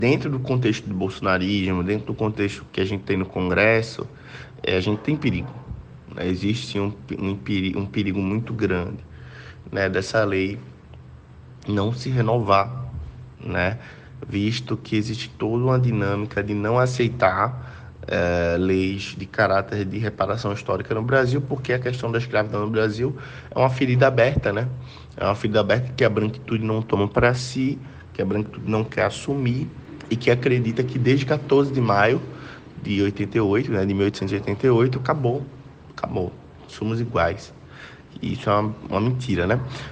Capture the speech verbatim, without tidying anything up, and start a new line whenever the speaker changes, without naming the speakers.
Dentro do contexto do bolsonarismo, dentro do contexto que a gente tem no Congresso, é, a gente tem perigo. Né? Existe um, um, perigo, um perigo muito grande, né, dessa lei não se renovar, né, visto que existe toda uma dinâmica de não aceitar é, leis de caráter de reparação histórica no Brasil, porque a questão da escravidão no Brasil é uma ferida aberta, né? É uma ferida aberta que a branquitude não toma para si, que a branquitude não quer assumir e que acredita que desde quatorze de maio de oitenta e oito, né, de mil oitocentos e oitenta e oito, acabou, acabou, somos iguais. E isso é uma, uma mentira, né?